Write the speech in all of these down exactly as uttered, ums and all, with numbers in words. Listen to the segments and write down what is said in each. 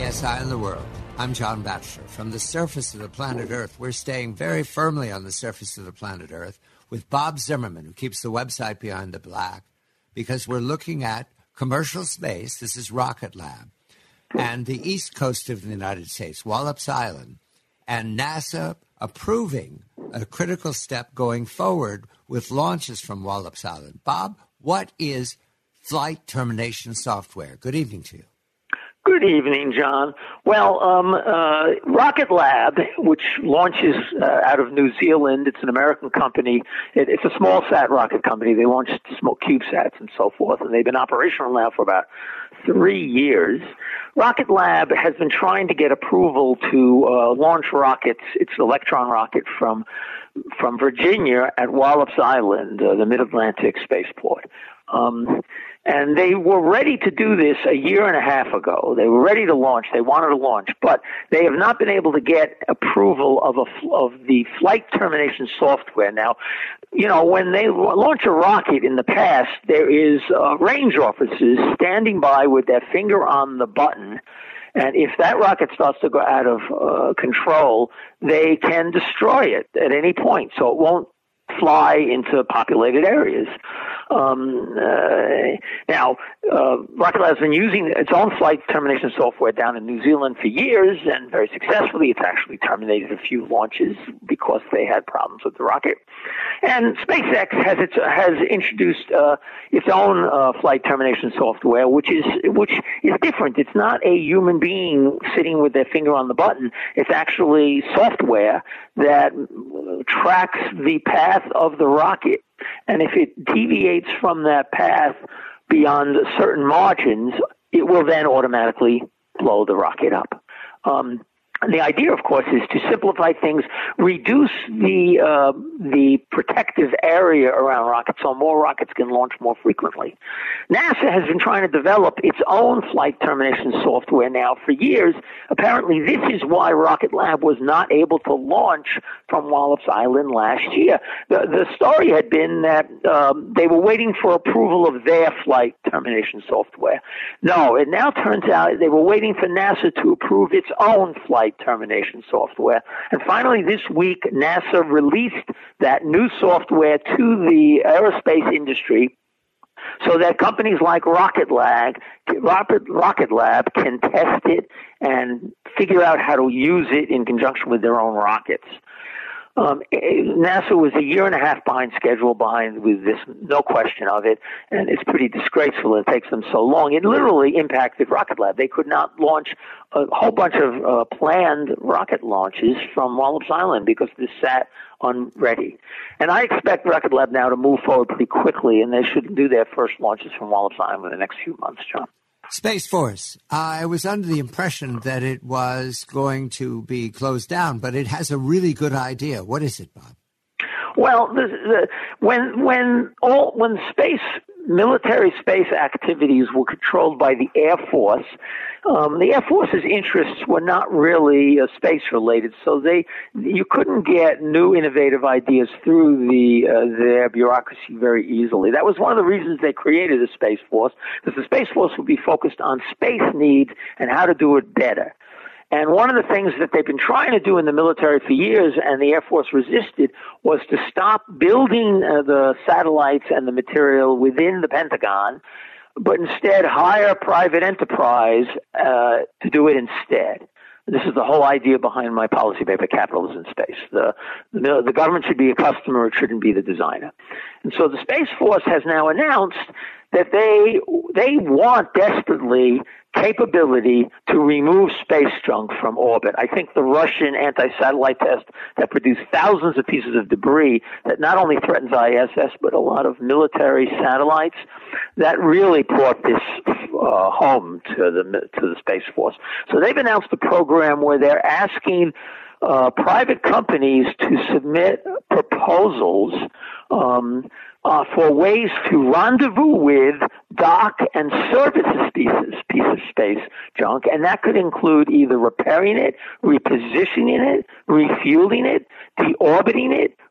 S I in the world. I'm John Batchelor. From the surface of the planet Earth, we're staying very firmly on the surface of the planet Earth with Bob Zimmerman, who keeps the website Behind the Black, because we're looking at commercial space. This is Rocket Lab. And the east coast of the United States, Wallops Island, and NASA approving a critical step going forward with launches from Wallops Island. Bob, what is flight termination software? Good evening to you. Good evening, John. Well, um, uh, Rocket Lab, which launches uh, out of New Zealand, it's an American company. It, it's a small sat rocket company. They launched small CubeSats and so forth, and they've been operational now for about three years. Rocket Lab has been trying to get approval to uh, launch rockets. It's an Electron rocket from from Virginia at Wallops Island, uh, the Mid-Atlantic spaceport. Um, and they were ready to do this a year and a half ago. They were ready to launch. They wanted to launch, but they have not been able to get approval of a, of the flight termination software. Now, you know, when they launch a rocket in the past, there is uh, range officers standing by with their finger on the button. And if that rocket starts to go out of uh, control, they can destroy it at any point. So it won't fly into populated areas. Um, uh, now, uh, Rocket Lab has been using its own flight termination software down in New Zealand for years, and very successfully. It's actually terminated a few launches because they had problems with the rocket. And SpaceX has its, has introduced uh, its own uh, flight termination software, which is which is different. It's not a human being sitting with their finger on the button. It's actually software that tracks the path of the rocket. And if it deviates from that path beyond certain margins, it will then automatically blow the rocket up. Um, the idea, of course, is to simplify things, reduce the uh, the protective area around rockets so more rockets can launch more frequently. NASA has been trying to develop its own flight termination software now for years. Apparently, this is why Rocket Lab was not able to launch from Wallops Island last year. The, the story had been that um, they were waiting for approval of their flight termination software. No, it now turns out they were waiting for NASA to approve its own flight termination software. And finally, this week, NASA released that new software to the aerospace industry so that companies like Rocket Lab, Rocket Lab can test it and figure out how to use it in conjunction with their own rockets. Um, NASA was a year and a half behind schedule, behind with this, no question of it, and it's pretty disgraceful it takes them so long. It literally impacted Rocket Lab. They could not launch a whole bunch of uh, planned rocket launches from Wallops Island because this sat unready. And I expect Rocket Lab now to move forward pretty quickly, and they should do their first launches from Wallops Island in the next few months, John. Space Force. I was under the impression that it was going to be closed down, but it has a really good idea. What is it, Bob? Well, the, the, when when all when space military space activities were controlled by the Air Force, um, the Air Force's interests were not really uh, space related, so they you couldn't get new innovative ideas through the uh, their bureaucracy very easily. That was one of the reasons they created the Space Force, because the Space Force would be focused on space needs and how to do it better. And one of the things that they've been trying to do in the military for years, and the Air Force resisted, was to stop building uh, the satellites and the material within the Pentagon, but instead hire private enterprise uh, to do it instead. This is the whole idea behind my policy paper, Capitalism in Space. The, the, the government should be a customer, it shouldn't be the designer. And so the Space Force has now announced that they they want desperately capability to remove space junk from orbit. I think the Russian anti-satellite test that produced thousands of pieces of debris that not only threatens I S S but a lot of military satellites, that really brought this uh, home to the to the Space Force. So they've announced a program where they're asking uh, private companies to submit proposals um, Uh, for ways to rendezvous with, dock, and service this piece, piece of space junk, and that could include either repairing it, repositioning it, refueling it, deorbiting it,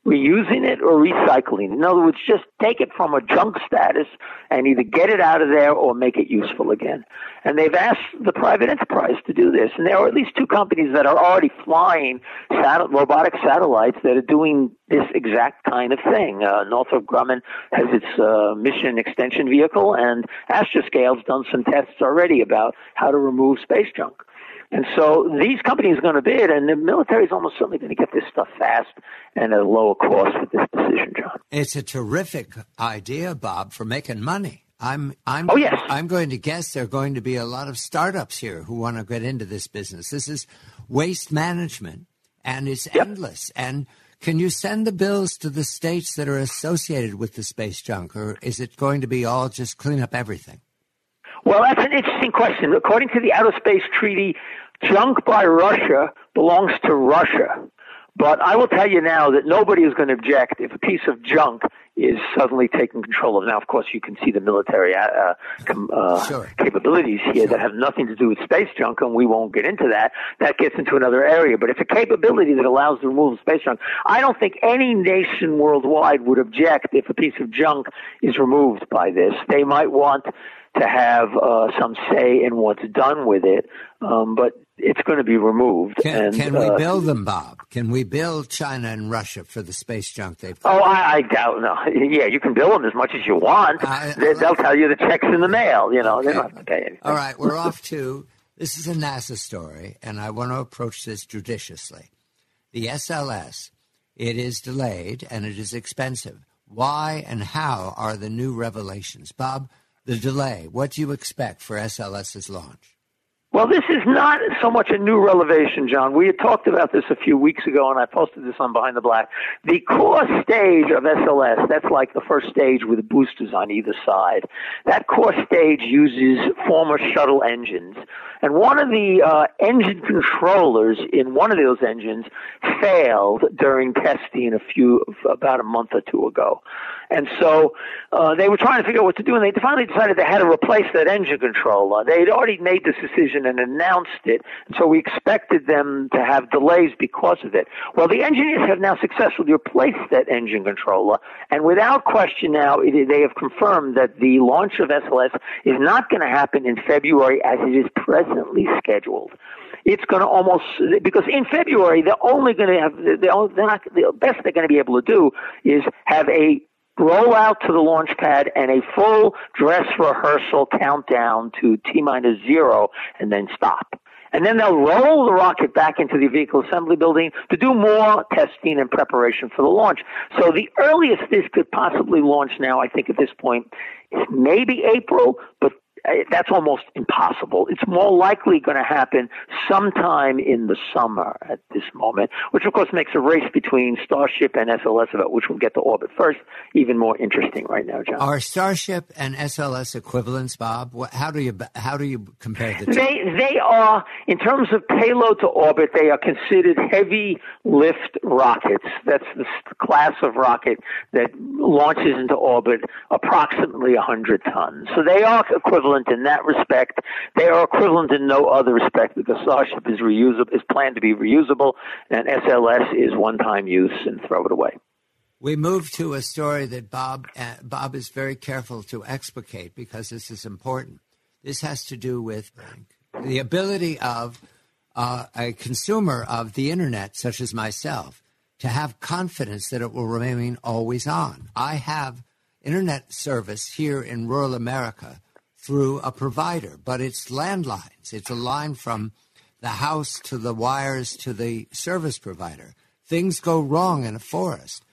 reusing it or recycling. In other words, just take it from a junk status and either get it out of there or make it useful again. And they've asked the private enterprise to do this. And there are at least two companies that are already flying sat- robotic satellites that are doing this exact kind of thing. Uh, Northrop Grumman has its uh, mission extension vehicle, and Astroscale's done some tests already about how to remove space junk. And so these companies are going to bid, and the military is almost certainly going to get this stuff fast and at a lower cost with this decision, John. It's a terrific idea, Bob, for making money. I'm, I'm, oh, yes. I'm going to guess there are going to be a lot of startups here who want to get into this business. This is waste management, and it's yep. endless. And can you send the bills to the states that are associated with the space junk, or is it going to be all just clean up everything? Well, that's an interesting question. According to the Outer Space Treaty, junk by Russia belongs to Russia. But I will tell you now that nobody is going to object if a piece of junk is suddenly taken control of. Now, of course, you can see the military uh, com- uh, sure. capabilities here sure. that have nothing to do with space junk, and we won't get into that. That gets into another area. But it's a capability that allows the removal of space junk. I don't think any nation worldwide would object if a piece of junk is removed by this. They might want to have uh, some say in what's done with it, um, but it's going to be removed. Can, and, can we uh, bill them, Bob? Can we bill China and Russia for the space junk they've got? Oh, I, I doubt. No, yeah, you can bill them as much as you want. I, they, they'll tell you the check's in the mail. You know, okay. They don't have to pay anything. All right, we're off to this is a NASA story, and I want to approach this judiciously. The S L S, it is delayed and it is expensive. Why and how are the new revelations, Bob? The delay, what do you expect for SLS's launch? Well, this is not so much a new revelation, John. We had talked about this a few weeks ago, and I posted this on Behind the Black. The core stage of S L S, that's like the first stage with boosters on either side. That core stage uses former shuttle engines. And one of the uh, engine controllers in one of those engines failed during testing a few, about a month or two ago. And so uh, they were trying to figure out what to do, and they finally decided they had to replace that engine controller. They had already made this decision and announced it, and so we expected them to have delays because of it. Well, the engineers have now successfully replaced that engine controller, and without question now, it, they have confirmed that the launch of S L S is not going to happen in February as it is presently scheduled. It's going to almost, because in February, they're only going to have, they're, only, they're not, the best they're going to be able to do is have a roll out to the launch pad and a full dress rehearsal countdown to T-minus zero and then stop. And then they'll roll the rocket back into the vehicle assembly building to do more testing and preparation for the launch. So the earliest this could possibly launch now, I think at this point, is maybe April, but that's almost impossible. It's more likely going to happen sometime in the summer at this moment, which of course makes a race between Starship and S L S about which will get to orbit first even more interesting right now, John. Are Starship and S L S equivalents, Bob? How do you how do you compare the two? They they are, in terms of payload to orbit, they are considered heavy lift rockets. That's the class of rocket that launches into orbit approximately one hundred tons. So they are equivalent in that respect. They are equivalent in no other respect because Starship is reusable, is planned to be reusable, and S L S is one-time use and throw it away. We move to a story that Bob uh, Bob is very careful to explicate because this is important. This has to do with the ability of uh, a consumer of the internet, such as myself, to have confidence that it will remain always on. I have internet service here in rural America through a provider, but it's landlines. It's a line from the house to the wires to the service provider. Things go wrong in a forest.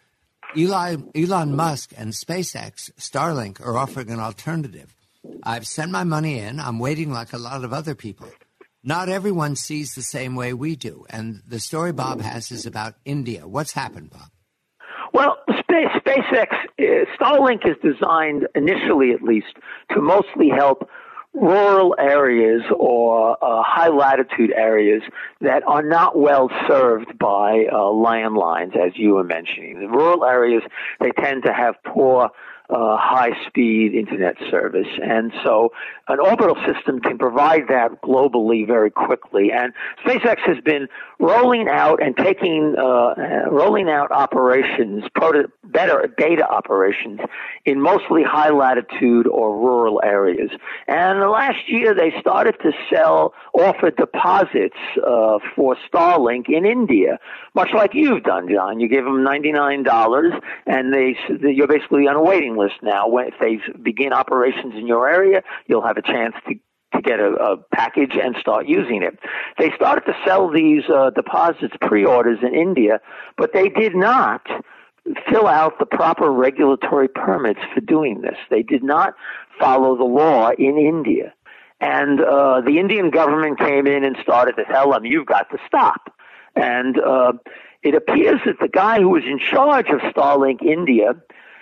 Elon, Elon Musk and SpaceX, Starlink, are offering an alternative. I've sent my money in. I'm waiting like a lot of other people. Not everyone sees the same way we do. And the story Bob has is about India. What's happened, Bob? Well, Space, SpaceX, uh, Starlink is designed, initially at least, to mostly help rural areas or uh, high-latitude areas that are not well served by uh, landlines, as you were mentioning. The rural areas, they tend to have poor uh, high-speed internet service. And so an orbital system can provide that globally very quickly. And SpaceX has been rolling out and taking, uh, rolling out operations, proto- better data operations in mostly high-latitude or rural areas. And last year they started to sell, offer deposits uh, for Starlink in India, much like you've done, John. You give them ninety-nine dollars, and they you're basically on a waiting list now. When if they begin operations in your area, you'll have a chance to to get a, a package and start using it. They started to sell these uh, deposits, pre-orders in India, but they did not fill out the proper regulatory permits for doing this. They did not follow the law in India. And uh, the Indian government came in and started to tell them, you've got to stop. And uh, it appears that the guy who was in charge of Starlink India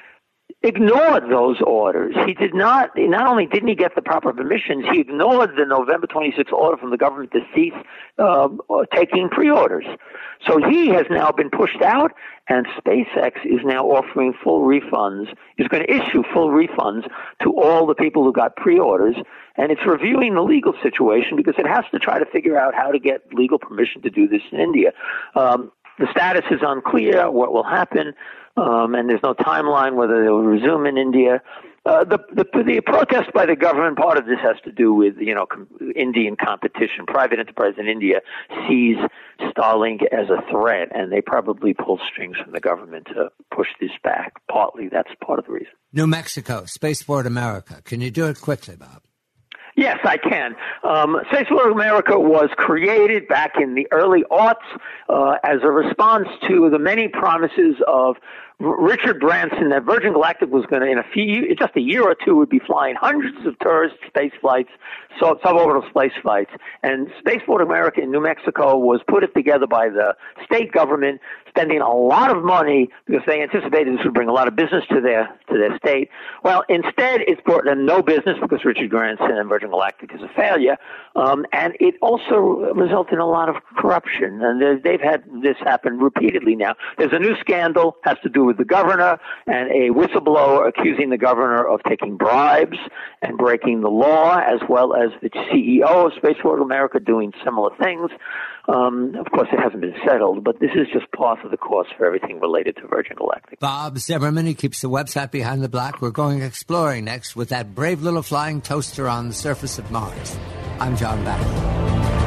ignored those orders. He did not, not only didn't he get the proper permissions, he ignored the November twenty-sixth order from the government to cease uh, taking pre-orders. So he has now been pushed out, and SpaceX is now offering full refunds, is going to issue full refunds to all the people who got pre-orders, and it's reviewing the legal situation because it has to try to figure out how to get legal permission to do this in India. Um, the status is unclear, what will happen. Um, and there's no timeline whether they'll resume in India. Uh, the, the the protest by the government, part of this has to do with, you know, com- Indian competition. Private enterprise in India sees Starlink as a threat, and they probably pull strings from the government to push this back. Partly, that's part of the reason. New Mexico, Spaceport America. Can you do it quickly, Bob? Yes, I can. Um, Spaceport America was created back in the early aughts uh, as a response to the many promises of Richard Branson that Virgin Galactic was going to, in a few, just a year or two, would be flying hundreds of tourist space flights, so suborbital space flights. And Spaceport America in New Mexico was put it together by the state government, spending a lot of money because they anticipated this would bring a lot of business to their to their state. Well, instead, it's brought them no business because Richard Branson and Virgin Galactic is a failure, um, and it also resulted in a lot of corruption. And they've had this happen repeatedly now. There's a new scandal, has to do with the governor and a whistleblower accusing the governor of taking bribes and breaking the law, as well as the C E O of Spaceport America doing similar things. Um, of course, it hasn't been settled, but this is just part of the course for everything related to Virgin Galactic. Bob Zimmerman, he keeps the website Behind the Black. We're going exploring next with that brave little flying toaster on the surface of Mars. I'm John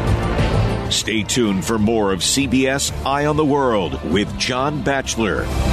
Batchelor. Stay tuned for more of C B S Eye on the World with John Batchelor.